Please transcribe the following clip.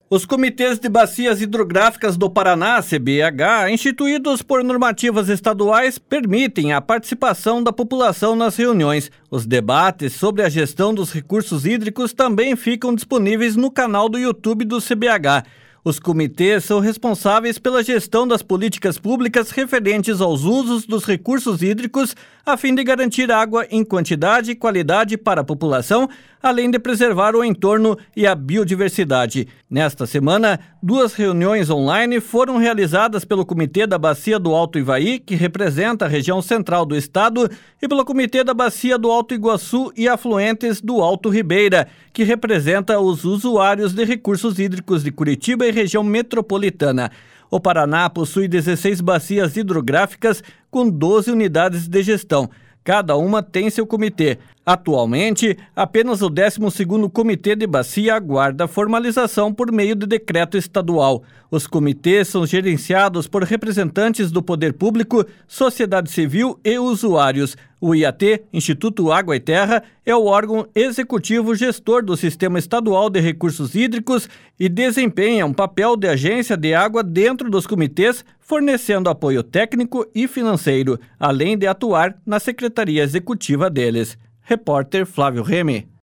Os comitês de bacias hidrográficas do Paraná, CBH, instituídos por normativas estaduais, permitem a participação da população nas reuniões. Os debates sobre a gestão dos recursos hídricos também ficam disponíveis no canal do YouTube do CBH. Os comitês são responsáveis pela gestão das políticas públicas referentes aos usos dos recursos hídricos, a fim de garantir água em quantidade e qualidade para a população, além de preservar o entorno e a biodiversidade. Nesta semana, 2 reuniões online foram realizadas pelo Comitê da Bacia do Alto Ivaí, que representa a região central do estado, e pelo Comitê da Bacia do Alto Iguaçu e afluentes do Alto Ribeira, que representa os usuários de recursos hídricos de Curitiba e região metropolitana. O Paraná possui 16 bacias hidrográficas com 12 unidades de gestão. Cada uma tem seu comitê. Atualmente, apenas o 12º Comitê de Bacia aguarda formalização por meio de decreto estadual. Os comitês são gerenciados por representantes do poder público, sociedade civil e usuários. O IAT, Instituto Água e Terra, é o órgão executivo gestor do Sistema Estadual de Recursos Hídricos e desempenha um papel de agência de água dentro dos comitês, fornecendo apoio técnico e financeiro, além de atuar na secretaria executiva deles. Repórter Flávio Remy.